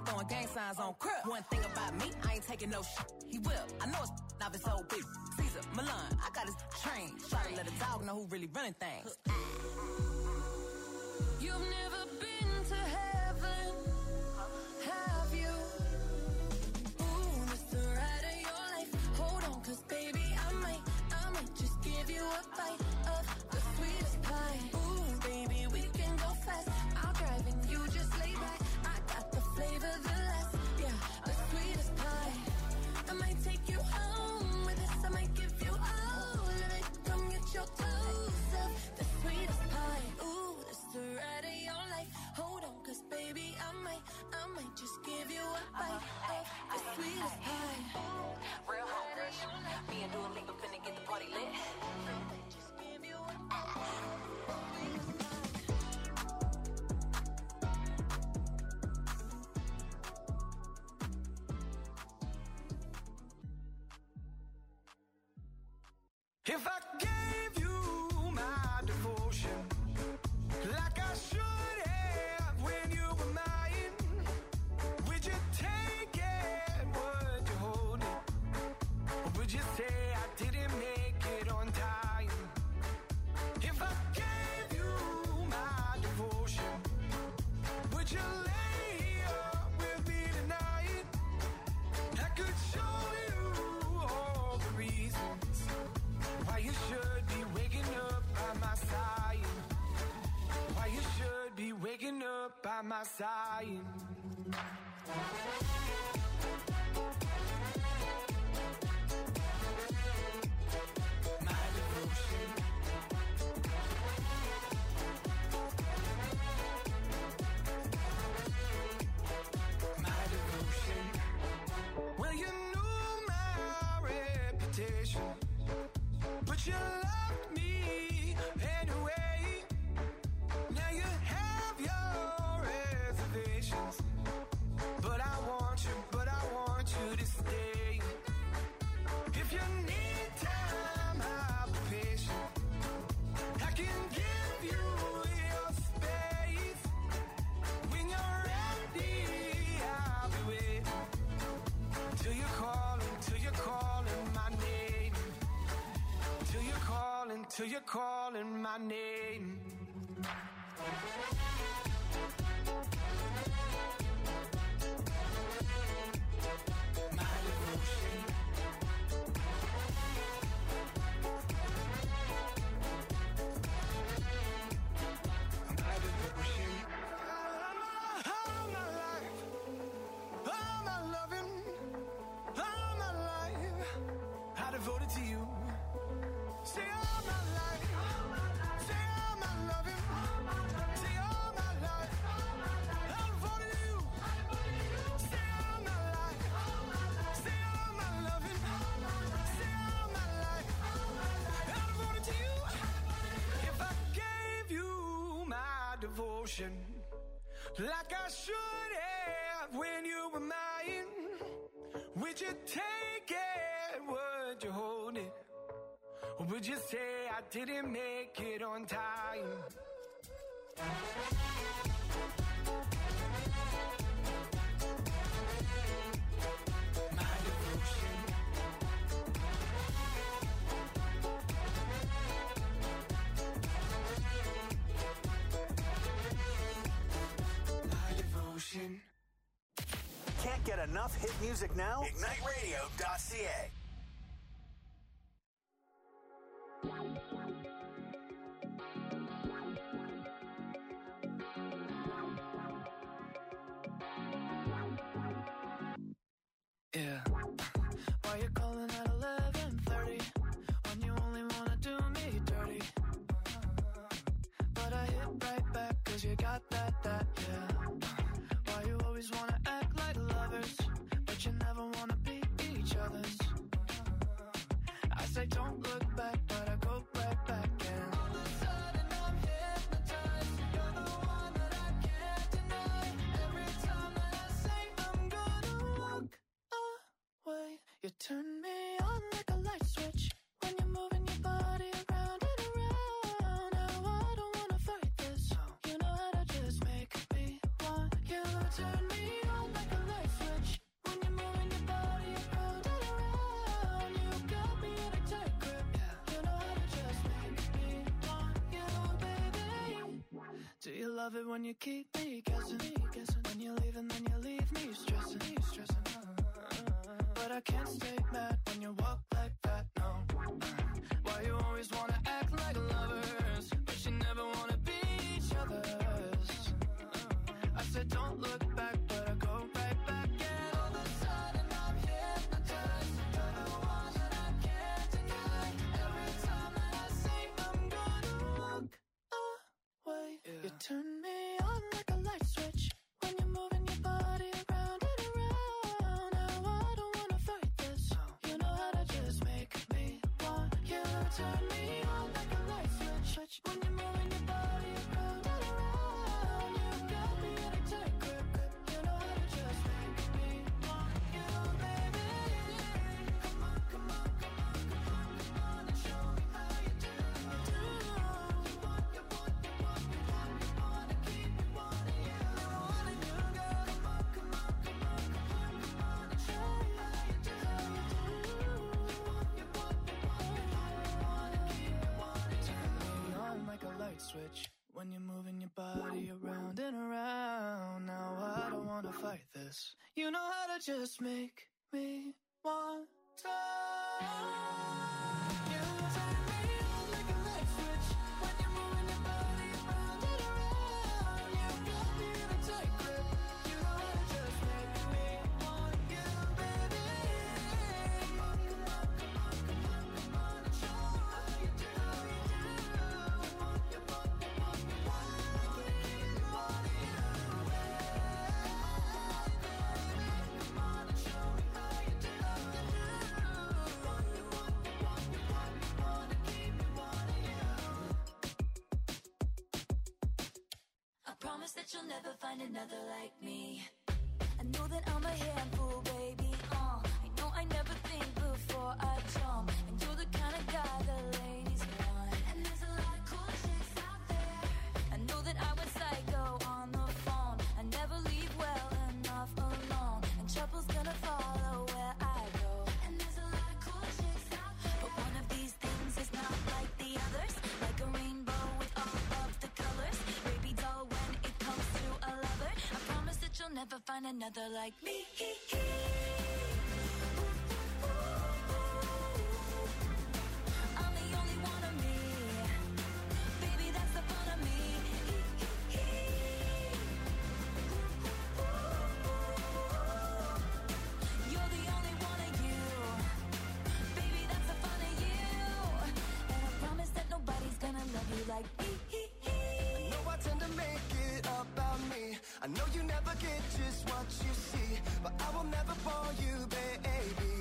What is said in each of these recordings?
throwing gang signs on crib. One thing about me, I ain't taking no shit. He will. I know it's now it's so big. Caesar, Milan, I got his train. Try to let a dog know who really running things. You've never been to heaven, have you? Ooh, this the ride of your life. Hold on, cause baby, I might just give you a bite of the sweetest pie. Ooh, baby, we can go fast. I'll drive and you just lay back. I got the flavor, the last, yeah, the sweetest pie. I might take you home with us. I might give you all of it. Come get your toes up, the sweetest pie. Ooh, this the ride of your life. Hold on, cause baby, I might just give you a bite of the sweetest pie. Real home fresh. Me and Dua Lipa finna get the party lit. Just give you a sweetest pie. If I gave you my devotion, like I should have when you were mine, would you take it? Would you hold it? Or would you say I didn't make it on time? If I gave you my devotion, would you lay up with me tonight? I could show you all the reasons why you should be waking up by my side. Why you should be waking up by my side. My devotion. My devotion. Well, you knew my reputation, but you loved me anyway. Now you have your reservations, but I want you to stay. If you need time, I'll be patient. I can give you your space. When you're ready, I'll be waiting. Till you're calling my name. Till you're calling my name. My devotion. My devotion. All my life, all my loving, all my life, I devoted to you. Say all my life, say all my loving, say all my life, I'm devoted to you. Say all my life, say all my loving, say all my life, I'm devoted to you. If I gave you my devotion, like I should have when you were mine, would you take it? Would you hold it? Or would you say I didn't make it on time? My devotion. My devotion. Can't get enough hit music now? IgniteRadio.ca. Yeah. Why you calling at 11:30 when you only wanna do me dirty? But I hit right back 'cause you got that, yeah. Why you always wanna act like lovers, but you never wanna be each other's? I say don't look back, but I go right back and all of a sudden I'm hypnotized. You're the one that I can't deny. Every time that I say I'm gonna walk away, you turn me on like a light switch when you're moving your body around and around. Now I don't wanna fight this, you know how to just make me want. You turn me on like a love it when you keep me guessing. When you leave and then you leave me stressing. But I can't stay mad when you walk like that, no. Why you always wanna act like lovers, but you never wanna be each other's. I said don't look back, but I go right back. And all of a sudden I'm hypnotized. You're the one that I can't deny. Every time that I say I'm gonna walk away, you turn me on like a light switch. When you're moving your body around and around. Now I don't wanna fight this. You know how to just make me want you. Turn me on like a light switch. When you're moving your body around and around. You got me in a tight grip. You know how to just make me want you, baby. Come on, come on, come on, come on, come on and show me how you do. You want, you want, you want, you want, you wanna keep me wanting you. Wanting you, girl. Come on, come on, come on, come on, come on and show me how you do. You want, you want, you want, you want, you wanna keep me wanting you. Turn me on like a light switch. When you're moving your body around and around. Now I don't wanna fight this. You know how to just make me want to. You turn me on like a light switch. When you're moving your body around and around. You got me in a tight grip. You know how to just make me want you, baby. Come on, come on, come on, come on, come on and show me how you do. You want, you want, you want, you want, I wanna keep me wanting you. Come on and show me how you do. You want, you want, you want, you want, you wanna keep me wanting you. I promise that you'll never find another like me. I know that I'm a handful, baby. I know I never think before I jump. And you're the kind of guy the ladies want. And there's a lot of cool chicks out there. I know that I went psycho on the phone. I never leave well enough alone. And trouble's gonna follow where I go. And there's a lot of cool chicks out there. But one of these things is not like the others. Like a rainbow with all of the colors. Baby doll, when it comes to a lover, I promise that you'll never find another like me. I'm the only one of me. Baby, that's the fun of me. You're the only one of you. Baby, that's the fun of you. And I promise that nobody's gonna love you like me. I know I tend to make it about me. I know you never get just what you see, but I will never bore you, baby.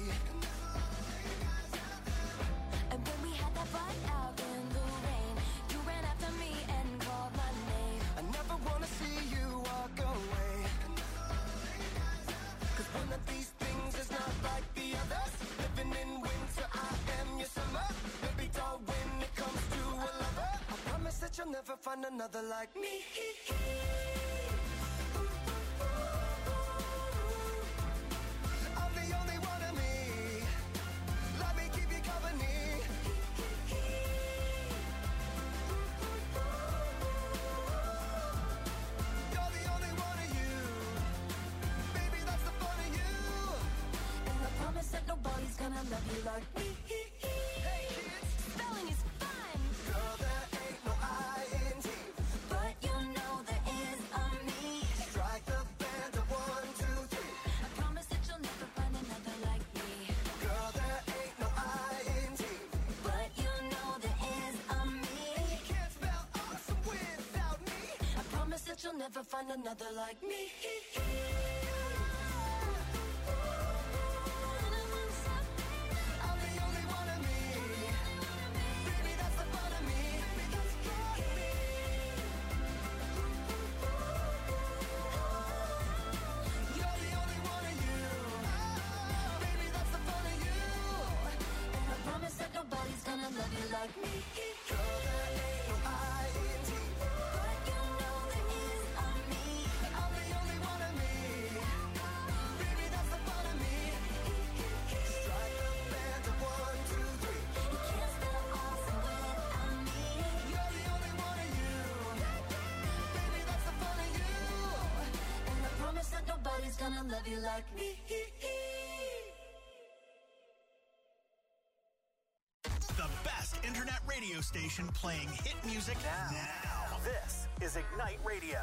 And when we had that fight out in the rain, you ran after me and called my name. I never wanna see you walk away. Cause one of these things is not like the others. Living in winter, I am your summer. Baby doll, when it comes to a lover, I promise that you'll never find another like me. I'm the only one of me. Let me keep you company. You're the only one of you. Baby, that's the fun of you. And I promise that nobody's gonna love you like me. Hey kids, Spelling is fun, girl, there ain't no I-N-T. but you know there is a me. Strike the band of 1, 2, 3. I promise that you'll never find another like me. Girl, there ain't no I-N-T. But you know there is a me. You can't spell awesome without me. I promise that you'll never find another like me. I'm the only one of me. Baby, that's the fun of me. You're the only one of you. Baby, that's the fun of you. And I promise that nobody's gonna love you like me. Girl, there ain't no I-N-T. But you know there is a me. I'm the only one of me. Baby, that's the fun of me. Strike the band of 1, 2, 3. You can't spell awesome without me. You're the only one of you. Baby, that's gonna love you like me. The best internet radio station playing hit music now. This is Ignite Radio.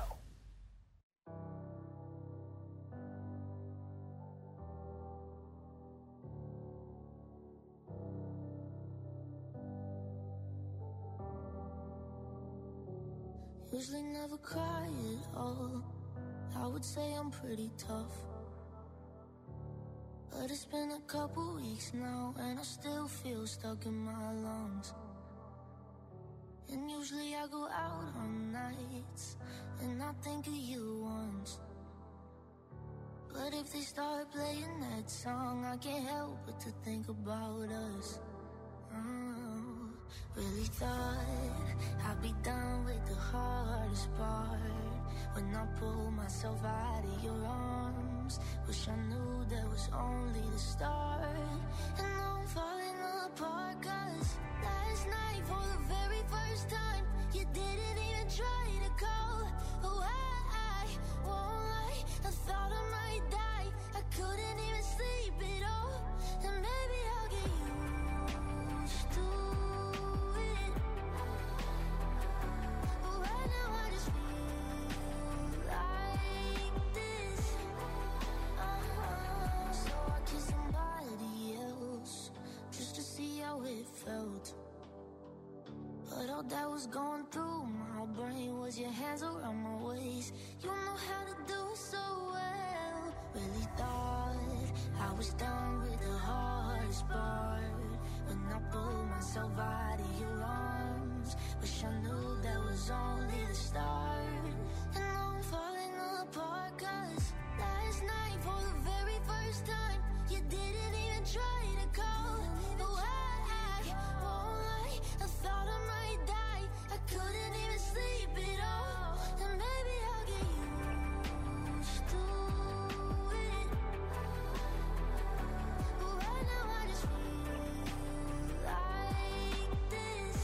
Usually never cry at all. I would say I'm pretty tough, but it's been a couple weeks now and I still feel stuck in my lungs. And usually I go out on nights and I think of you once, but if they start playing that song, I can't help but to think about us. Really thought I'd be done with the hardest part when I pulled myself out of your arms. Wish I knew that was only the start. And now I'm falling apart, 'cause last night for the very first time you didn't even try to call. Oh, I won't lie, I thought I might die. I couldn't even sleep at all. And maybe I'll get used to it, but right now I just feel like this. So I kissed somebody else just to see how it felt, but all that was going through my brain was your hands around my waist. You know how to do it so well. Really thought I was done with the hardest part when I pulled myself out of your arms. Wish I knew that was only the start. And now I'm falling apart, 'cause last night for the very first time you didn't even try to call. No, I won't lie, I thought I might die. I couldn't even sleep at all. And maybe I'll get used to it, but right now I just feel like this.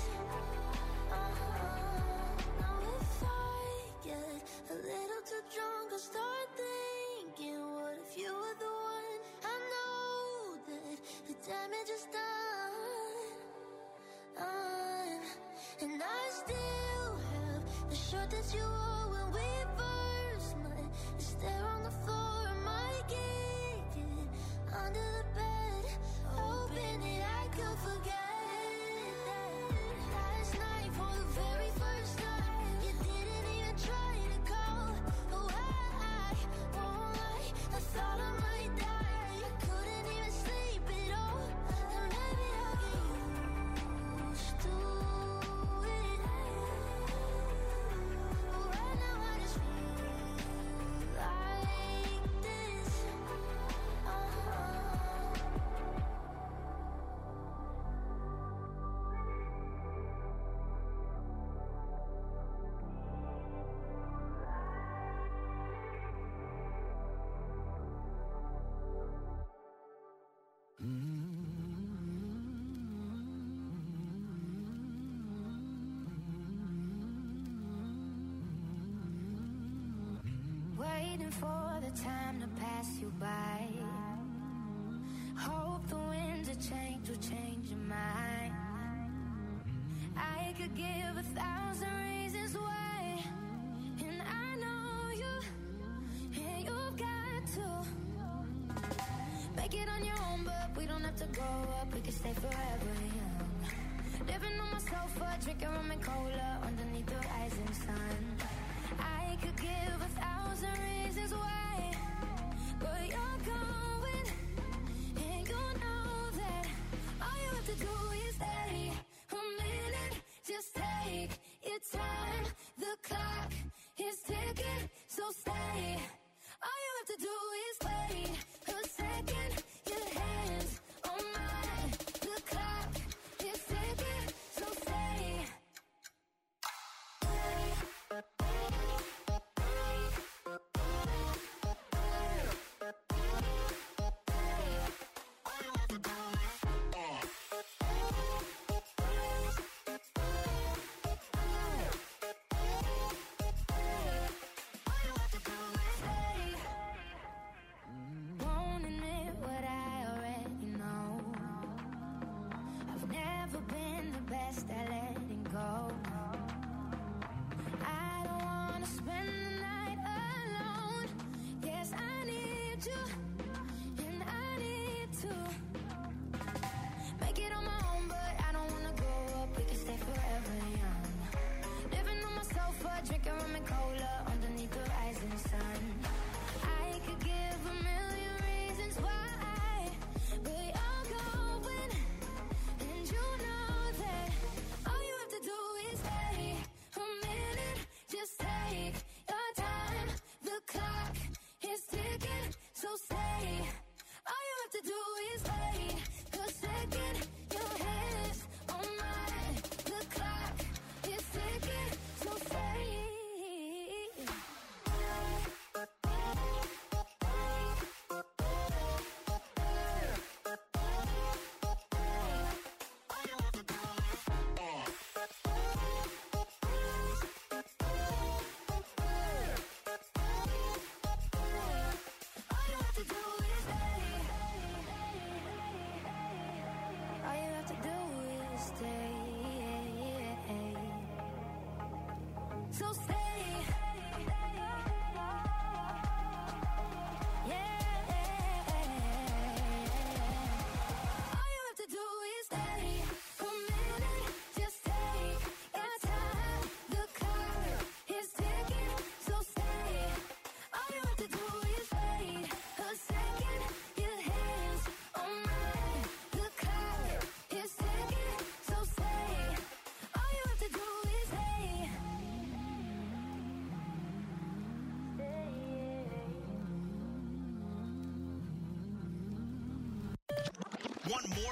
Now if I get a little too drunk, I'll start thinking, what if you were the one? I know that the damage is done, and I still have the shirt that you wore when we first met. It's there on the floor, I might kick it under the bed, hoping that I could forget that last night for the very first time you didn't even try to call. Oh, I won't lie, I thought I might die. I couldn't even sleep at all. And maybe I'll get used to it, but right now I just feel like this. Waiting for the time to pass you by. Hope the winds of change will change your mind. I could give 1,000 reasons why, and I know you, and you've got to make it on your own, but we don't have to grow up, we can stay forever young. Living on my sofa, drinking rum and cola underneath the rising sun. I could give 1,000 reasons why, but you're going, and you know that all you have to do is stay a minute. Just take your time, the clock is ticking, so stay. All you have to do is wait a second. Your hands on mine, the clock is ticking, so stay.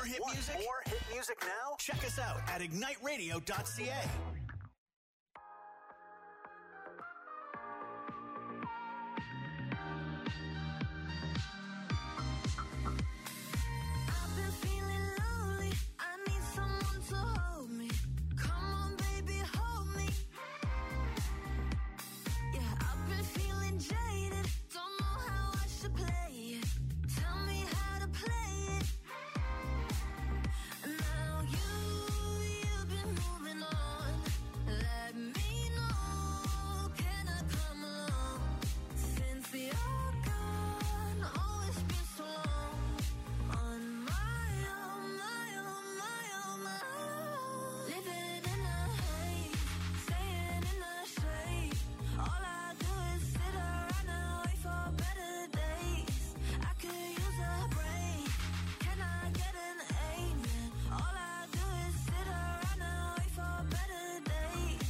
hit music? More hit music now? Check us out at igniteradio.ca. I've been feeling lonely. I need someone to hold me. Come on, baby, hold me. Yeah, I've been feeling jaded. Don't know how I should play it. Tell me how to play it. Now you've been moving on. Let me know. Can I come along? Since you're gone, oh, it's been so long. On my own, my own, my own, my own. Living in a haze, staying in the shade. All I do is sit around and wait for better days. I could use a break. Can I get an amen? All I do is sit around and wait for better days.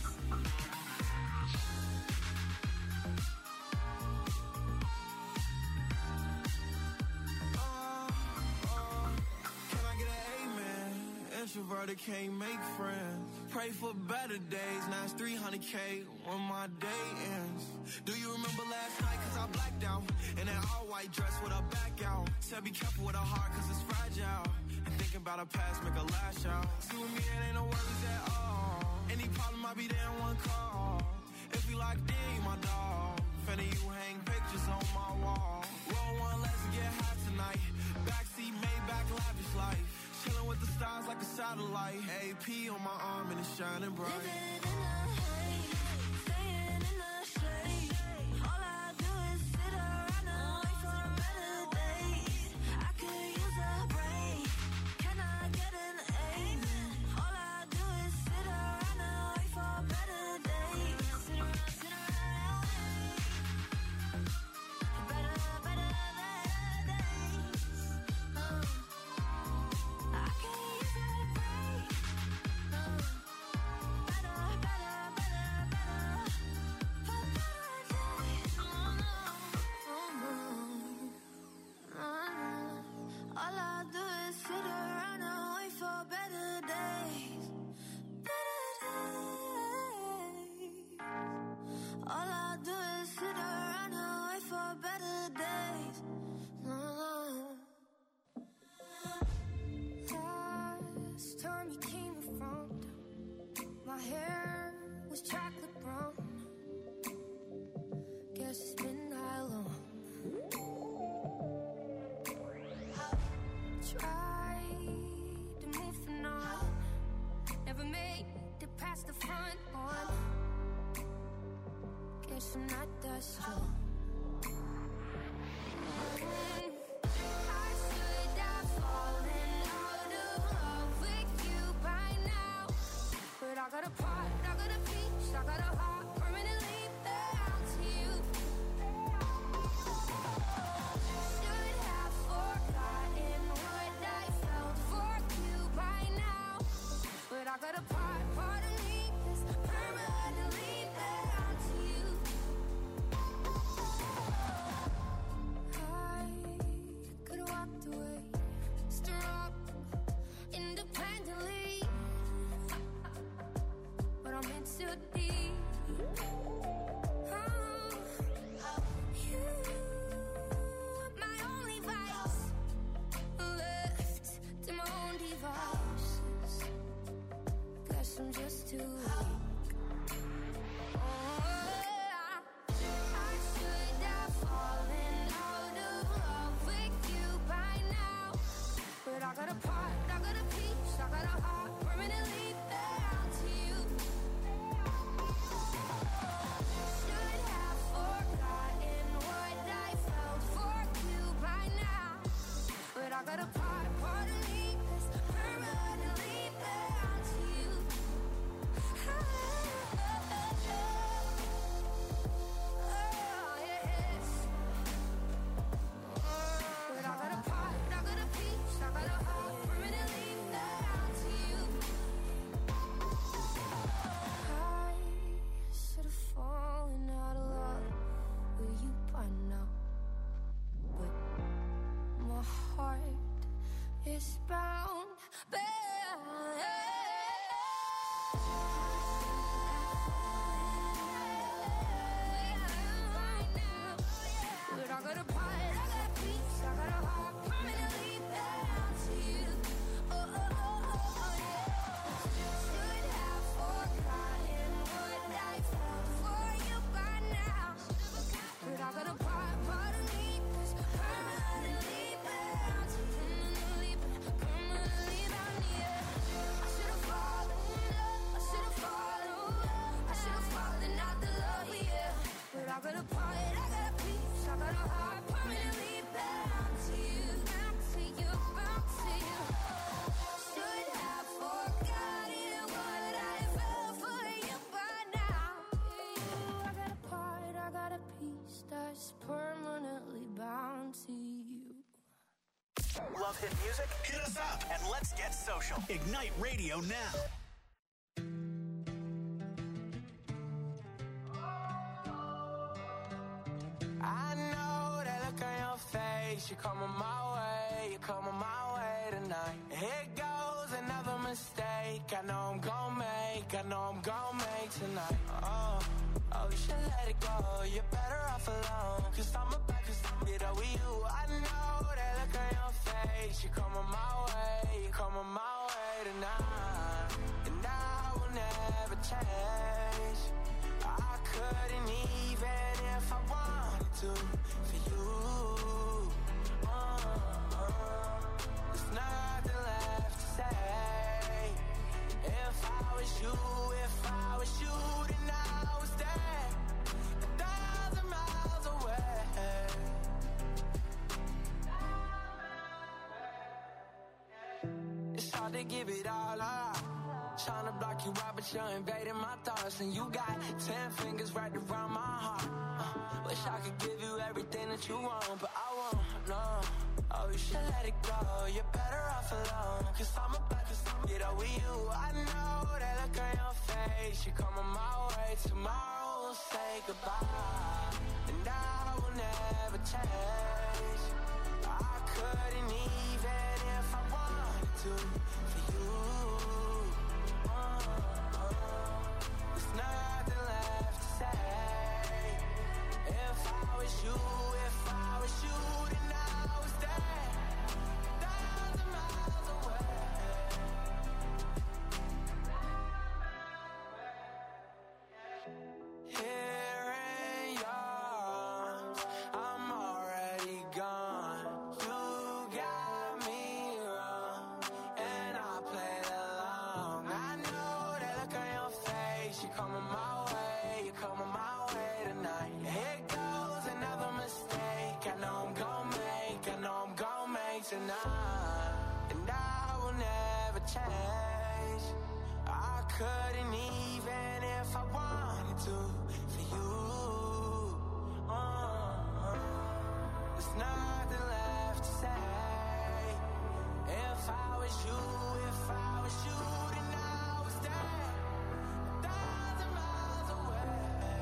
Can I get an amen? Introverted can't make friends. Pray for better days. Now it's 300K when my day ends. Do you remember last night? Cause I blacked out in that all white dress with a back out. Said be careful with her heart cause it's fragile. And thinking about her past make her lash out. See with me it ain't no worries at all. Any problem I be there in one call. If we locked in, you my dog. Finna you hang pictures on my wall. Roll one, let's get high tonight. Backseat, Maybach, lavish life. Chilling with the stars like a satellite. AP on my arm and it's shining bright. Living in a haze, staying in the shade. All I do is sit around and wait for better days. I could use a break. Can I get an amen? All I do is sit around and wait for better days. Sit around and wait. Better days. I could use a break. Better for better days. All I do is sit around and wait for better days. Better days. All I do is sit around and wait for better days. Last time you came around, my hair was chocolate brown. Guess it's been that long. Tried to move the on, never made it past the front one. Guess I'm not that strong. I should have fallen out of love with you by now. But I got a part, I got a piece, I got a heart permanently bound to you. Should have forgotten what I felt for you by now. But I got a part of me that's permanently bound to you. Love hit music? Hit us up and let's get social. Ignite Radio now. I know that look on your face. You're coming my way. You're coming my way tonight. Here goes another mistake. I know I'm gon' make. I know I'm gon' make tonight. Oh, you should let it go. You're better off alone. Cause I'm about to get up with you. I know that look on your face. You're coming my way. You're coming my way tonight. And I will never change. I couldn't even if I wanted to for you. There's nothing left to say. If I was you, then I was there 1,000 miles away. It's hard to give it all up. Tryna block you out, but you're invading my thoughts. And you got 10 fingers right around my heart. Wish I could give you everything that you want, but I won't, no. Oh, you should let it go. You're better off alone. Cause I'm about to get up with you. I know that look on your face. You're coming my way. Tomorrow we'll say goodbye. And I will never change. I couldn't even if I wanted to for you. There's nothing left to say. If I was you, then I was there 1,000 miles away. Here in your arms, I'm already gone. You got me wrong, and I played along. I know that look on your face. You're coming my way. You're coming my way tonight. Here goes another mistake. I know I'm gon' make. I know I'm gon' make tonight. And I will never change. I couldn't even if I wanted to for you. There's nothing left to say. If I was you, then I was there 1,000 miles away.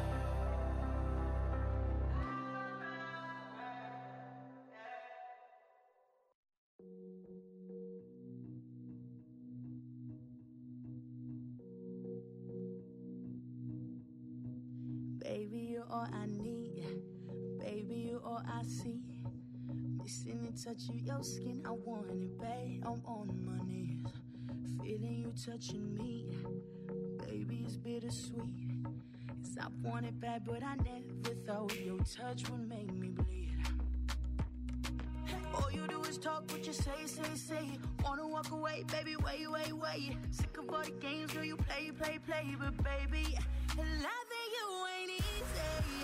Baby, you're all I need. Baby, you're all I see. Missing the touch of your skin, I want it, babe. I'm on my knees, feeling you touching me. Baby, it's bittersweet. 'Cause I want it bad, but I never thought your touch would make me bleed. All you do is talk, what you say. Wanna walk away, baby, wait. Sick of all the games, girl, you play. But baby, loving you ain't easy.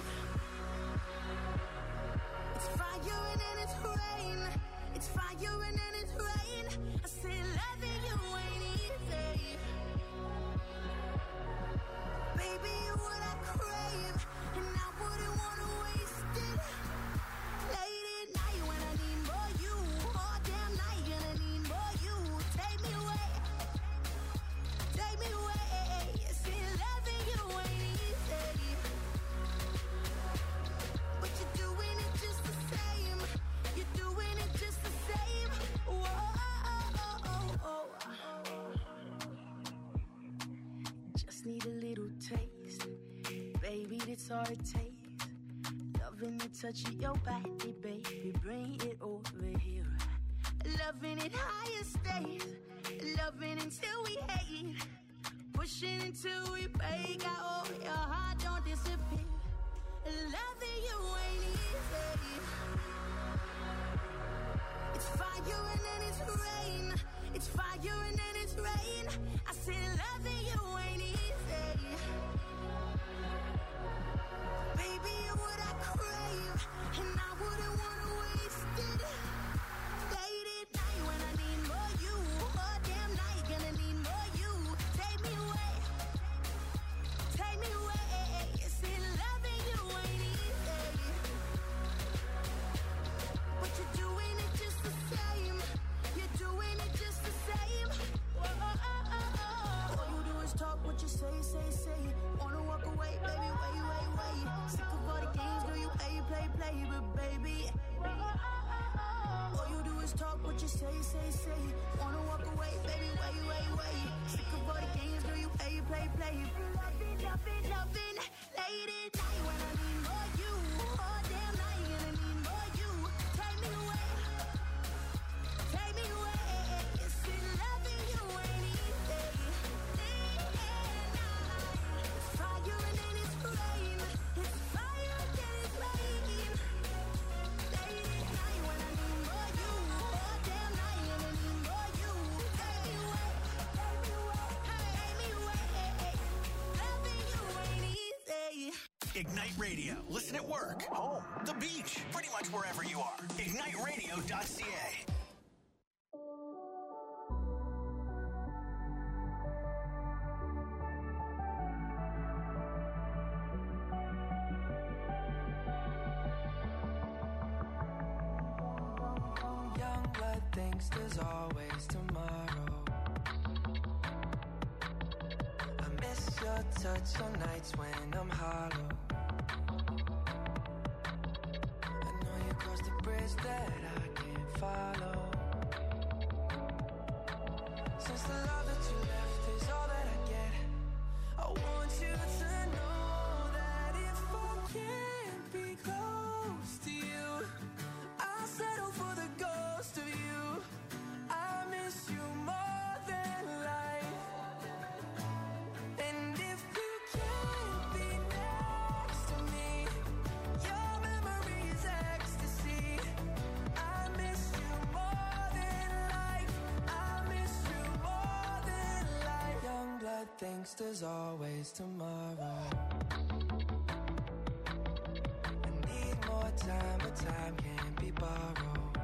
It's fire and then it's rain. It's fire and then it's rain. I say loving you ain't easy. Baby, you're what I crave, and I wouldn't wanna waste it. Late at night when I need more you, all damn night gonna need more you. Take me away. See, loving you ain't easy, but you're doing it just the same. You're doing it just the same. Whoa. Just need a little taste, baby, that's all it takes. Loving the touch of your body, baby, bring it over here. Loving it higher stays, loving until we hate. Pushing until we break out, oh, your heart don't disappear. Loving you ain't easy. It's fire and then it's rain. It's fire and then it's rain. I said loving you ain't easy. Baby, you're what I crave, and I wouldn't wanna waste it. Late at night when I need more you, all damn night gonna need more you. Take me away. See, loving you ain't easy, but you're doing it just the same. you say. Wanna walk away, baby, wait. Sick of all the games, girl, you play, but baby, all you do is talk what you say. Wanna walk away, baby, wait. Sick of all the games, girl, you play, loving, late at night when I need more you. All damn night and I need more you. Take me away. It's been loving you ain't easy. Day and night. It's fire and then it's rain. It's fire and then it's rain. Late at night when I need more you. All damn night and I need more you. Take me away. Loving you ain't easy. Ignite Radio. Listen at work, home, the beach, pretty much wherever you are. IgniteRadio.ca. Young blood thinks there's always tomorrow. I miss your touch on nights when I'm hollow. I know you crossed the bridge that I can't follow. Since the love that you left is all that I get, I want you to know that if I can't be close to you, I'll settle for the ghost of you. I miss you more than life. And if you can't be next to me, your memory is ecstasy. I miss you more than life. I miss you more than life. Young blood thinks there's always tomorrow. I need more time, but time can't be borrowed.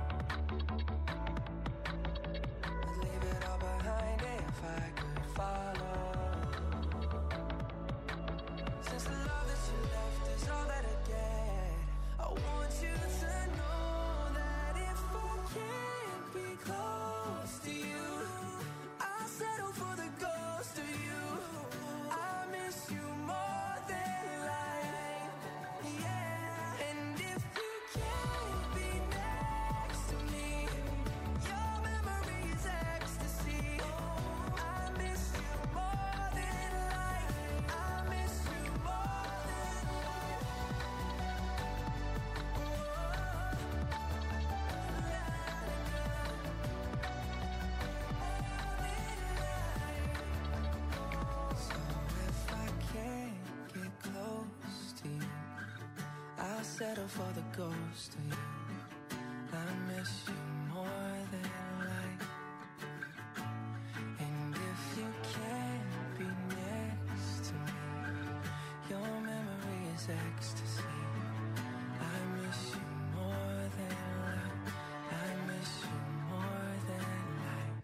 I'd leave it all behind if I could follow. Since the love that you left is all that I get, I want you to know that if I can't be close to you, I'll settle for the ghost of you. I miss you more than life, yeah. And if you can't be next to me, your memory is ecstasy. I miss you more than life. I miss you more than life. So if I can't get close to you, I'll settle for the ghost of you. I miss you more than life. And if you can't be next to me, your memory is ecstasy. I miss you more than life. I miss you more than life.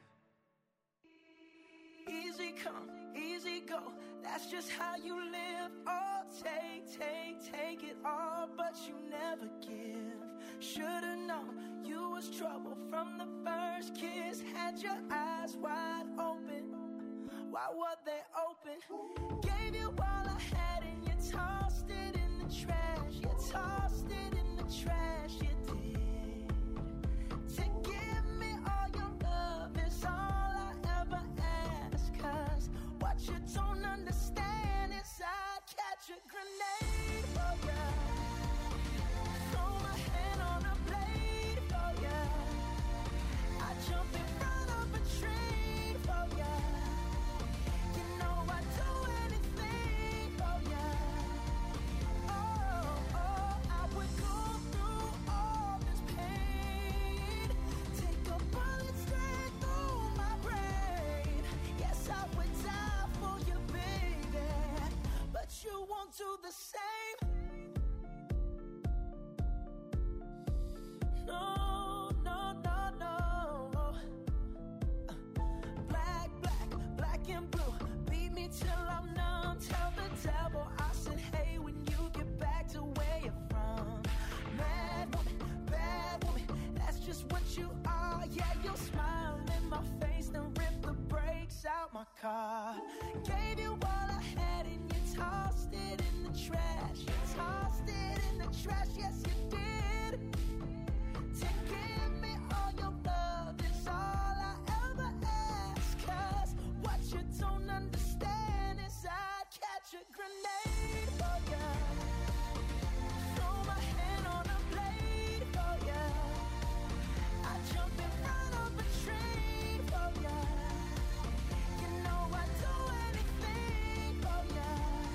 Easy come, easy go. That's just how you live. Oh, take it all, but you never give. Should've known you was trouble from the first kiss. Had your eyes wide open. Why were they open? Gave you all I had and you tossed it in the trash. You tossed it in the trash. You did. To give me all your love is all I ever ask. 'Cause what you don't understand is I'd catch a grenade for ya. Throw my hand on a blade for ya. I jump in front of a train for ya. You know I'd do anything for ya. Oh, I would go through all this pain. Take a bullet straight through my brain. Yes, I would die for you, baby. But you won't do the same. No. Black and blue. Beat me till I'm numb. Tell the devil I said, hey, when you get back to where you're from. Mad woman, bad woman, that's just what you are. Yeah, you'll smile in my face, then rip the brakes out my my car. Gave you all I had and you tossed it in the trash. You tossed it in the trash, yes you did. To give me all your love is all I ever ask. 'Cause what you don't understand is I'd catch a grenade for ya. Throw my hand on a blade for ya. I'd jump in front of a train for ya. You know I'd do anything for ya.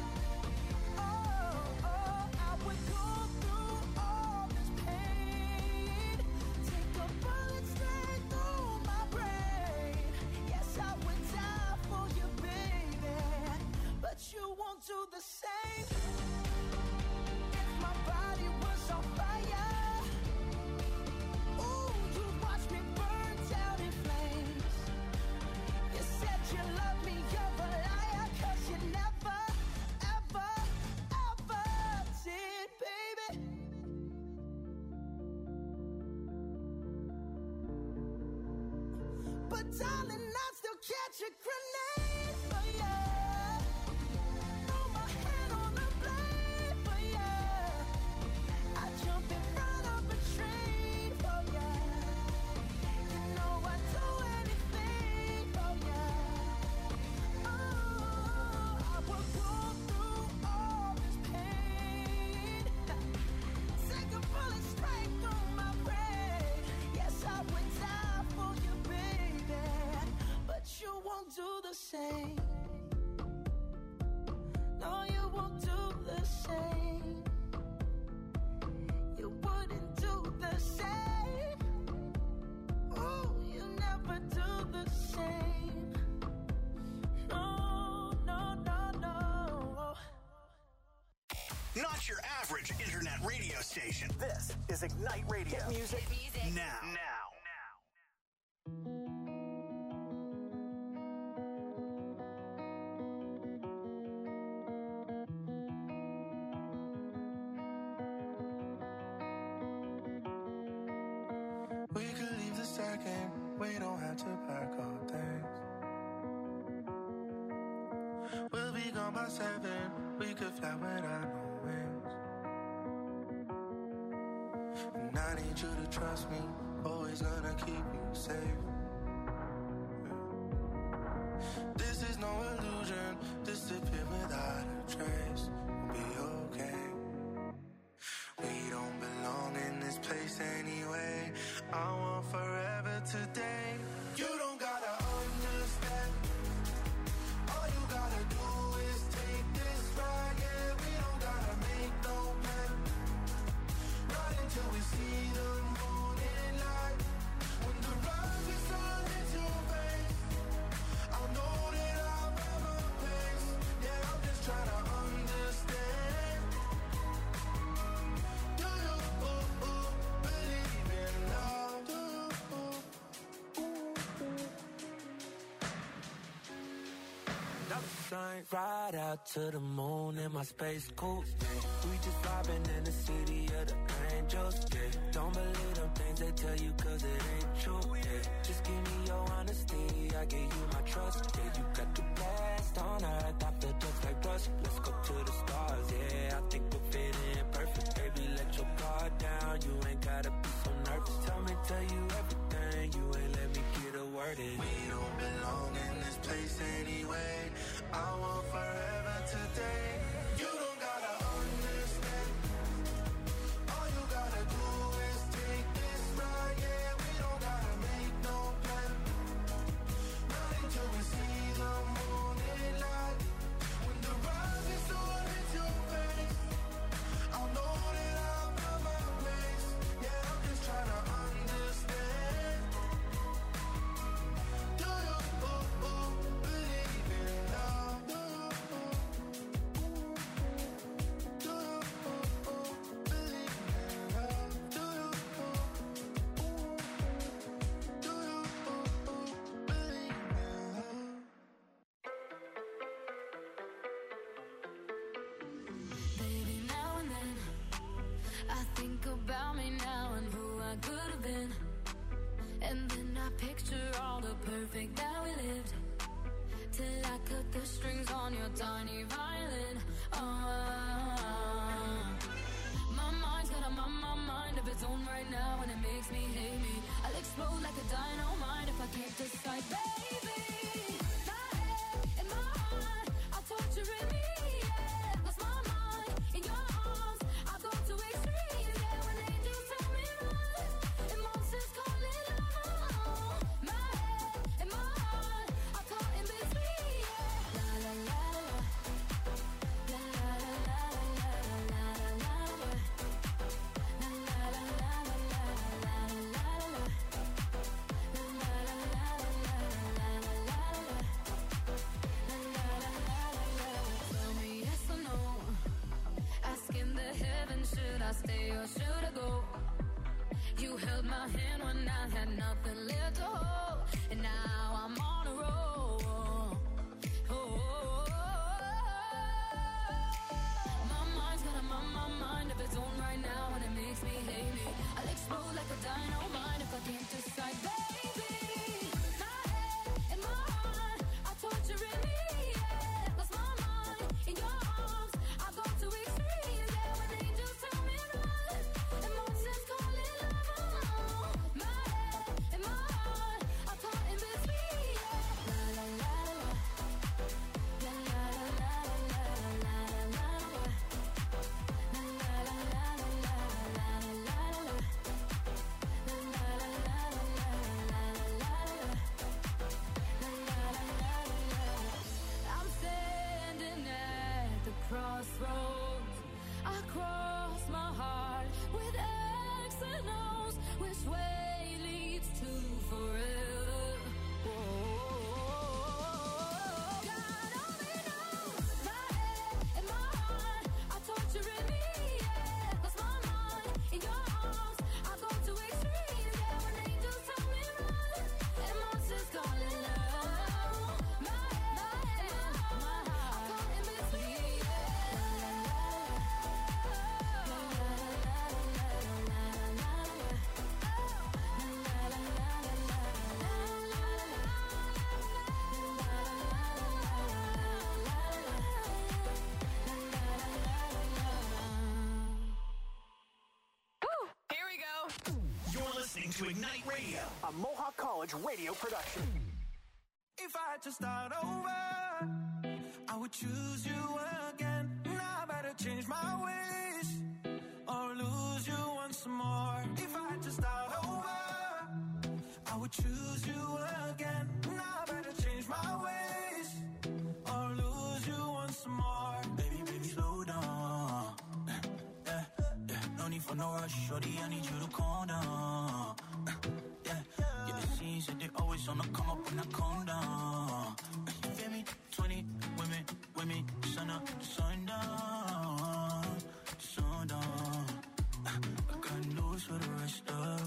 Oh, I would go through all this pain. Take a bullet straight through my brain. Yes, I would die for you, baby. But you won't do the same. If my body was on fire, ooh, you'd watch me burn down in flames. You said you love me, you're a liar, 'cause you never, ever, ever did, baby. But darling, I'd still catch a grenade for ya. Throw my hand on a blade for ya. I'd jump in front of a train for ya. You know I'd do anything for ya. Oh, I would go through all this pain. Take a bullet straight through my brain. Yes, I would die for you, baby. But you won't do the same. No, you won't do the same. You wouldn't do the same. Oh, you never do the same. No, no, no, no. Not your average internet radio station. This is Ignite Radio. Hit music now. We could leave the second, we don't have to pack our things. We'll be gone by 7, we could fly without no wings. And I need you to trust me, always gonna keep you safe. This is no illusion, disappear without a trace. We'll be okay. We don't belong in this place anyway. I want forever today. You don't gotta understand. All you gotta do is take this ride. Yeah, we don't gotta make no plan. Not until we see the morning light. When the rising sun hits your face, I'll know that I'm at my place. Yeah, I'm just trying to understand. Do you believe in love? Do Flying right out to the moon in my space coupe. We just vibing in the city of the angels. Yeah. Don't believe them things they tell you 'cause it ain't true. Yeah. Just give me your honesty, I give you my trust. Yeah, you got the best on earth, I feel just like rust. Let's go to the stars, yeah, I think we'll fit in perfect. Baby, let your guard down, you ain't gotta be so nervous. Tell you everything, you ain't let me get a word in. we don't belong in this place anyway. I want forever today. You don't gotta understand. All you gotta do is take this ride. Yeah, we don't gotta make no plan. Not until we see the morning light. When the rising sun hits your face, I'll know that I'm at my place. Yeah, I'm just trying to understand. Do you believe in love? Do you believe in love? Do you believe in love? Baby, now and then I think about me now and who I could have been. And then I picture all the perfect that we lived. till I cut the strings on your tiny violin. My mind's got a mind of its own right now, and it makes me hate me. I'll explode like a dynamite if I can't decide, baby. My head and my heart are torturing me. Yeah, lost my mind in your arms. I go to extremes. Yeah, when angels tell me run, and monsters call it love. My head and my heart are caught in between. Yeah, la la la la, la la la la la la la la. Tell me yes or no. Asking the heavens, should I stay or should I go? You held my hand when I had nothing left to hold, and now I'm on a roll. My mind's got a mind of its own right now, and it makes me hate me. I'll explode like a dynamite if I can't decide, baby. My head and my heart are torturing me. Yeah, lost my mind in your arms. I go to extremes. Yeah, when angels tell me run, and monsters call it love. My head and my heart are caught in between. Yeah, la la la la, la la la la la la la. I'm standing at the crossroads. I cross my heart with X and O's. Which way leads to forever? God only knows. My head and my heart are torturing me. Yeah, lost my mind in your arms. I go to extremes. Yeah, when angels tell me run, and monsters call it love. My head and my heart are caught in between. Here we go. You're listening to Ignite Radio, a Mohawk College radio production. If I had to start over, I would choose you again. Now I better change my ways or lose you once more. If I had to start over, I would choose you again. Now I better change my ways or lose you once more. Baby, baby, slow down. Yeah, yeah, no need for no rush, shorty, I need you to calm down. Yeah, get the scenes that they always on the come up when I calm down. You feel me? 20 women, sun up, sundown, sundown. I got news for the rest of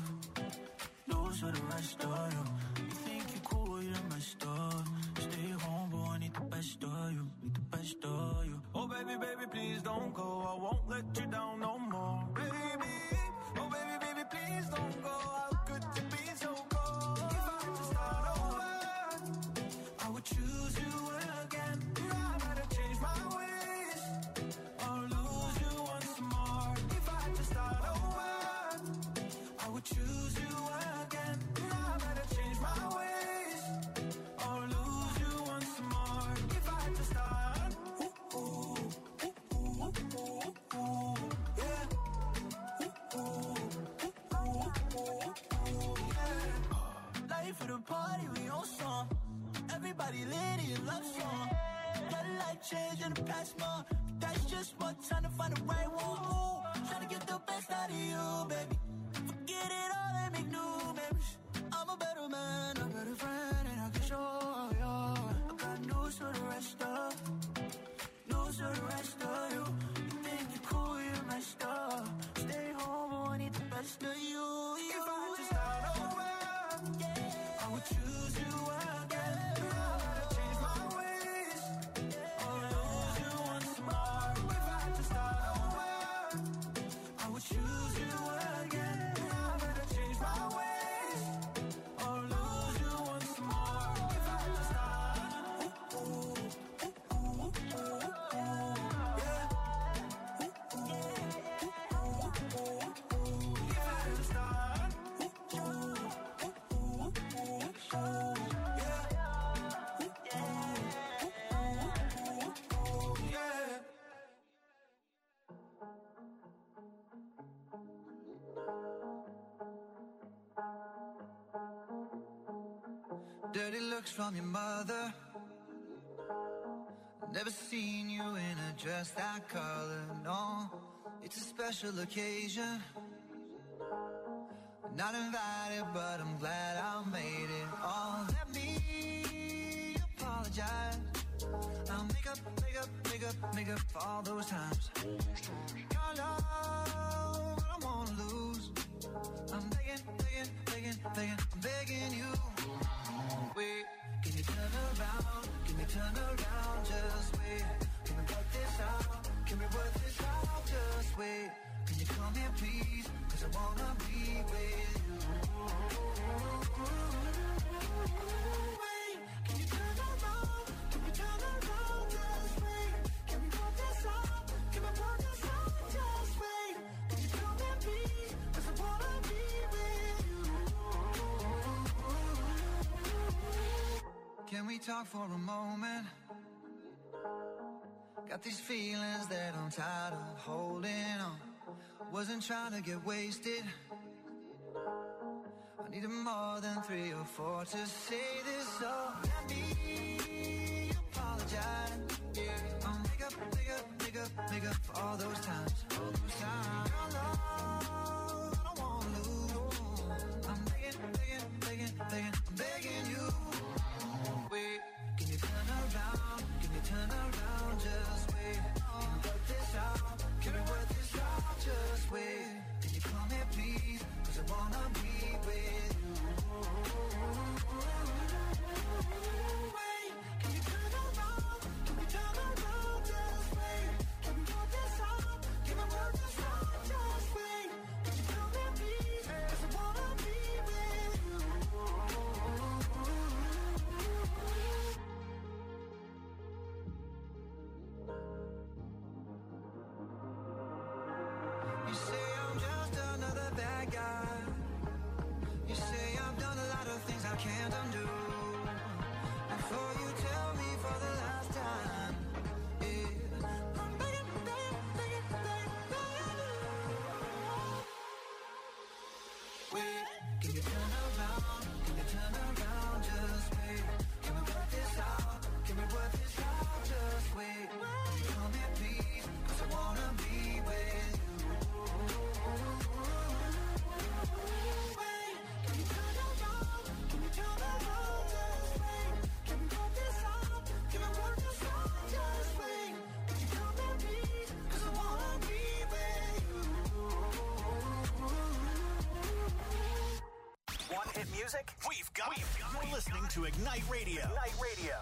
you. You think you're cool, you're messed up. Stay home, but I need the best of you, Oh baby, baby, please don't go. I won't let you down no more. Baby, oh baby, baby, please don't go. How could you be so cold? If I had to start over, I would choose you again. Now I better change my ways or lose you once more. If I had to start over, I would choose you again. Now I better change my ways or lose you once more. If I had to start, yeah. Life of the party, we on song. Everybody lit in love song. Got a life change in the past month. That's just one time to find the right one. Ooh, tryna get the best out of you, baby. Forget it all and make new memories. I'm a better man, a better friend, and I can show you. I got news for the rest of you. You think you're cool, you're messed up. Stay home, but I need the best of you. If I had to start over, I would choose you again. Now I gotta change my ways or lose you once more. If I had to start over, I would choose you again. Now I better change my ways Dirty looks from your mother. Never seen you in a dress that color, no. It's a special occasion. Not invited, but I'm glad I made it. Oh, let me apologize. I'll make up for all those times. Your love, I don't wanna lose. I'm begging, I'm begging you. Wait, can you turn around? Can you turn around? Just wait. Can we work this out? Can we work this out? Just wait. Can you come here, please? 'Cause I wanna be with you. Wait, can you turn around? Can we turn around? Just wait. Can we work this out? Can we work this out? Just wait. Can you come here, please? 'Cause I wanna be with you. Can we talk for a moment? Got these feelings that I'm tired of holding on. Wasn't trying to get wasted. I needed more than 3 or 4 to say this, so let me apologize. Yeah, I'll make up for all those times. Your love, I don't wanna lose. I'm begging you. Wait, can you turn around? Can you turn around? Just wait. Can we work this out? Can we work this out? Just wait. Can you come here, please? 'Cause I wanna be with you. Wait, can you turn around? Can we turn around? Just wait. Can we work this out? Can we work this out? Just wait. Can you come here, please? 'Cause I wanna be with you. You say I'm just another bad guy. You say I've done a lot of things I can't undo. Before you tell me for the last time, yeah, I'm begging you. Wait, can you turn around? Can you turn around? Just wait. Can we work this out? Can we work this out? Just wait. Can you come here, please? 'Cause I wanna be with you. Wait, can you turn around? Can you turn around? Just wait. Can we work this out? Can we work this out? Just wait. Can you come here, please? 'Cause I wanna be with you. Want hit music? We've got it. You're listening to Ignite Radio. Ignite Radio.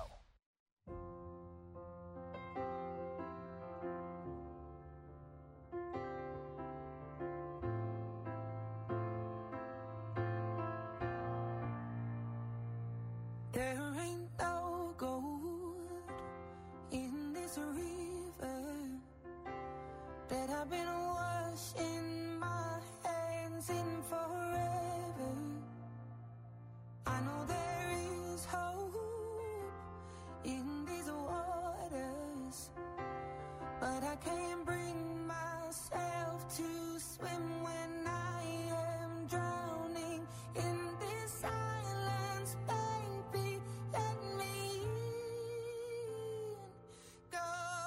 There ain't no gold in this river that I've been washing my hands in forever. I know there is hope in these waters, but I can't bring myself to swim when I am drowning in this silence, baby. Let me in. Go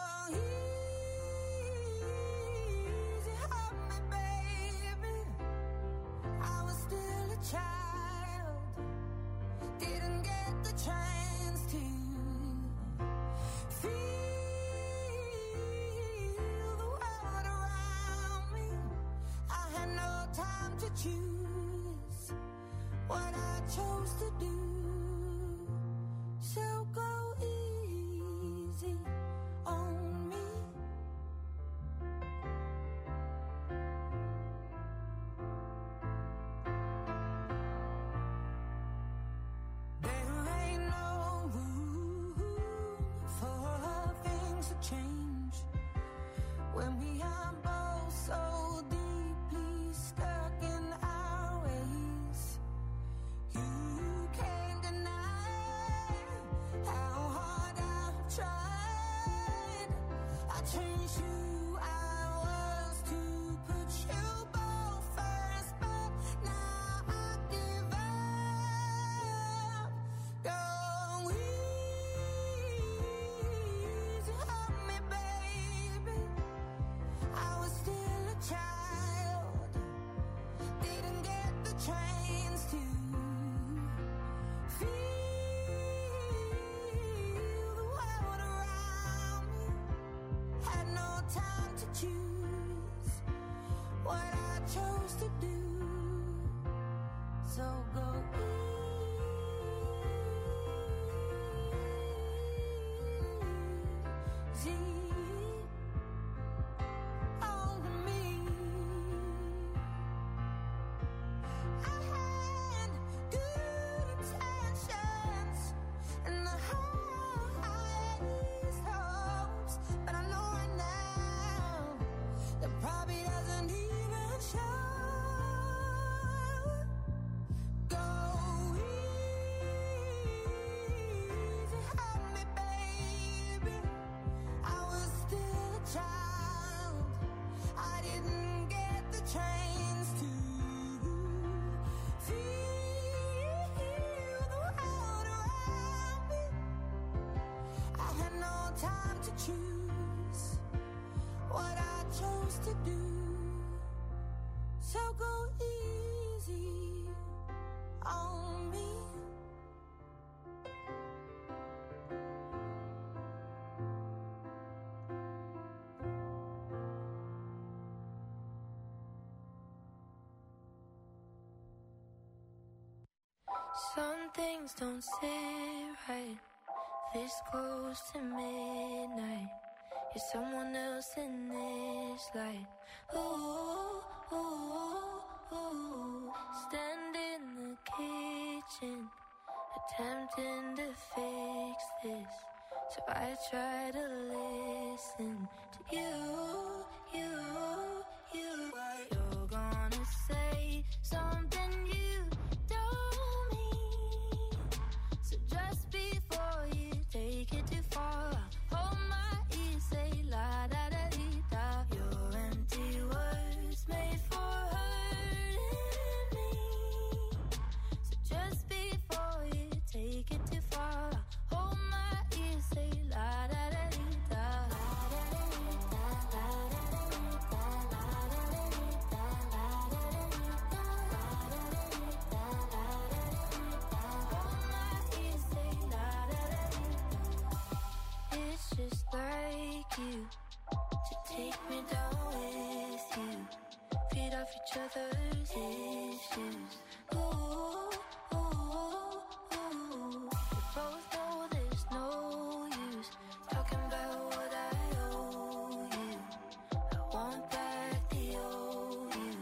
easy on me, baby. I was still a child, didn't get the chance to feel the world around me. I had no time to choose what I chose to do. So go easy on me. There ain't no room for things to change when we are both so deeply stuck in our ways. You can't to do. So go easy on me. I had good intentions and the highest hopes, but I know right now that probably doesn't even show. Go easy on me, baby. I was still a child. I didn't get the chance to feel the world around me. I had no time to choose what I chose to do. So go easy on me. Some things don't sit right this close to midnight. You're someone else in this light. Ooh, ooh, ooh. Stand in the kitchen, attempting to fix this. So I try to listen to you. You're gonna say something you don't mean. So just before you take it too far, hold my ear, say la da da dee da. Your empty words made for hurting me. So just before you take it too far, hold my ear, say la da da dee da. It's just like you to take me down with you, feed off each other's issues. Ooh, ooh, ooh. We both know there's no use talking about what I owe you. I want back the old you.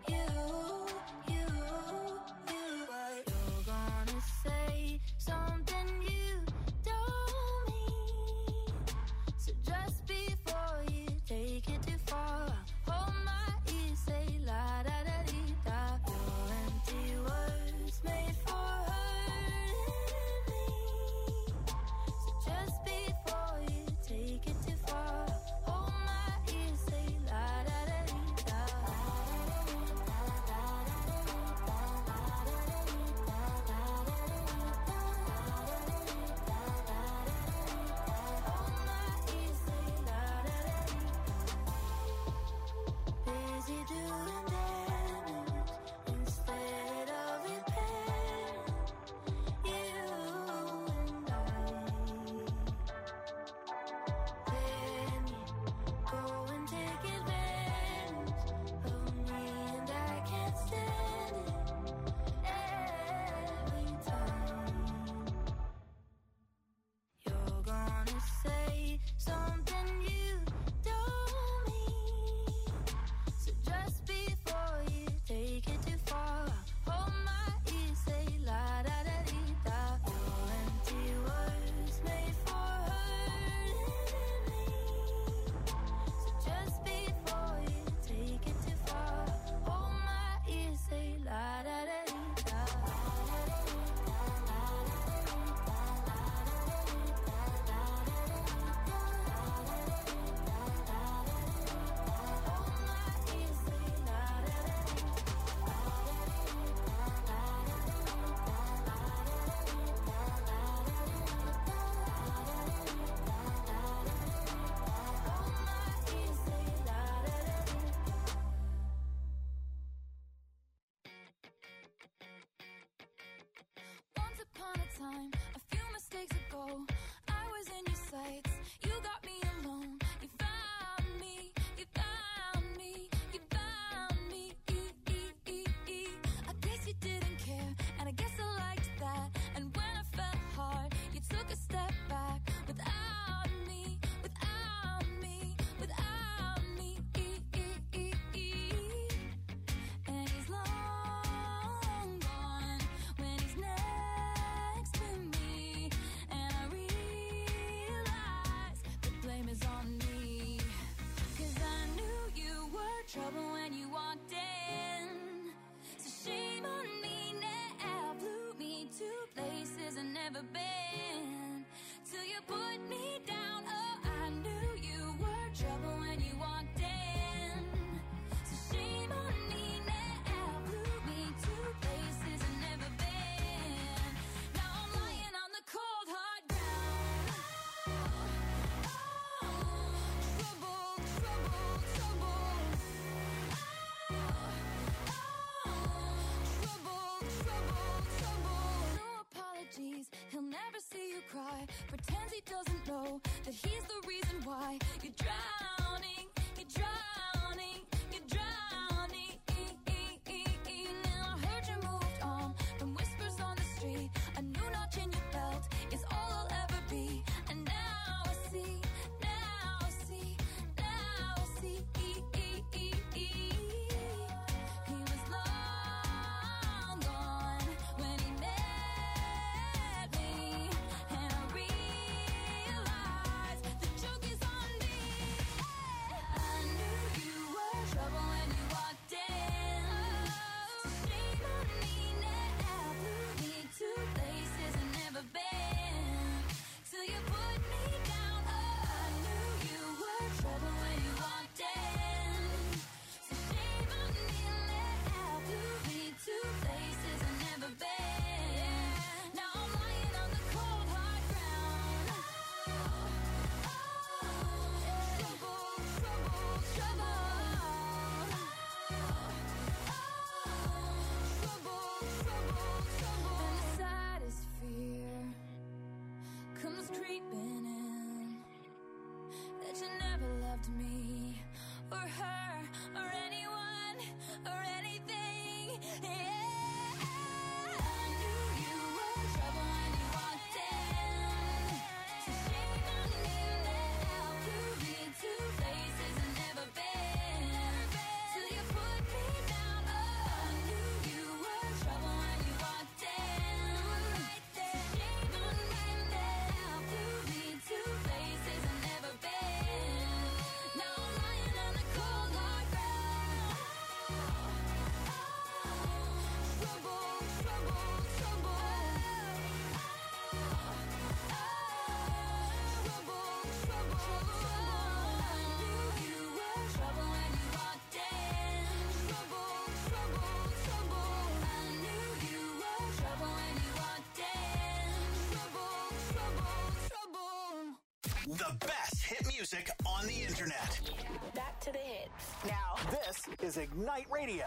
You're gonna say something you don't mean. So just before you take it too far, hold my ear, say la da da dee da. Your empty words made for hurting me. So just before you take it too far, hold my ear, say la da da dee da. Busy doing damage instead of repairing you and I. Then you go and take advantage of me and I can't stand it every time. You're gonna say something you don't mean. So just before you take it too far, hold my ear, say la da da dee da. Your empty words made for hurting me. So just before you take it too far, hold my ear, say la da da dee da. Once upon a time, a few mistakes ago, I was in your sights. You got me alone. You found me. You found me. You found me. trouble when you walked in. So shame on me now. Blew me to places I've never been. Till you put me down. Oh, I knew you were trouble when you walked in. So shame on me now. Blew me to places I've never been. Now I'm lying on the cold hard ground. Trouble, trouble, trouble. Trouble, trouble, trouble. No apologies, he'll never see you cry. Pretends he doesn't know that he's the reason why you're drowning, you're drowning, you're drowning. Now I heard you moved on from whispers on the street. A new notch in your belt is all I'll ever be. And now I see, now I see, now I see. He was long gone when he met me, and I realized the joke is on me. I knew you were trouble when you walked in. So shame on me now. Blew me to places I've never been. Till you put me down. Oh, I knew you were trouble when you walked in. So shame on me now. Blew me to places I've never been. Now I'm lying on the cold hard ground. Trouble, trouble, trouble. Trouble, trouble, trouble. And the saddest fear comes creeping in, that you never loved me or her or anyone or anything. Yeah, I knew you were trouble when you walked in. So shame on me now. Blew me to places I've never been. Till you put me down. Oh, I knew you were trouble when you walked in. Right there. Shame on me now. Blew me to places I've never been. Now I'm lying on the cold hard ground. Trouble, trouble, trouble. Trouble, trouble, trouble. I knew you were trouble when you walked in. Trouble, trouble, trouble. I knew you were trouble when you walked in. Trouble, trouble, trouble. The best hit music on the internet. Back to the hits. Now, This is Ignite Radio.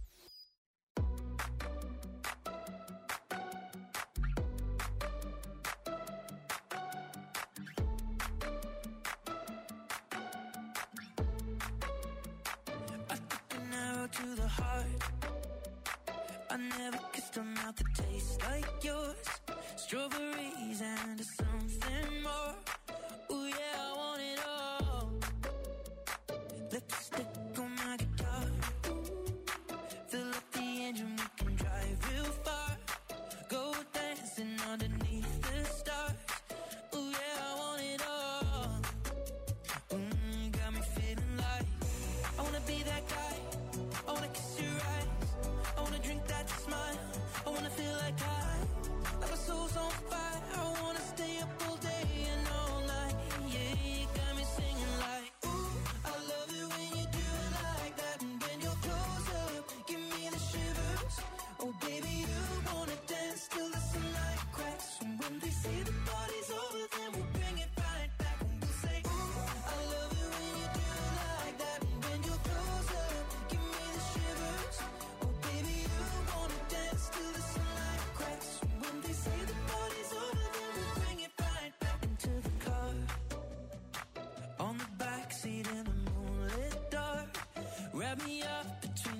An arrow to the heart. I never kissed a mouth that tastes like yours. Strawberries and something more. Ooh yeah, I want it all. Lipstick on my guitar. Fill up the engine, we can drive real far. Go dancing underneath the stars. Ooh yeah, I want it all. Got me feeling like I wanna be that guy. I wanna kiss your eyes. I wanna drink that smile. I wanna feel like like my soul's on fire. I wanna stay up all day and all night. Yeah, you got me singing like, ooh, I love it when you do it like that. And when you're close up, give me the shivers. Oh baby, you wanna dance till the sunlight cracks. And when they say the party's over, then we'll bring it right back. And we'll say, ooh, I love it when you do it like that. And when you're close up, give me the shivers. Oh baby, you wanna dance till the sunlight cracks. And when they say the party's over, then we'll bring it right back into the car. On the backseat in the moonlit dark. Wrap me up between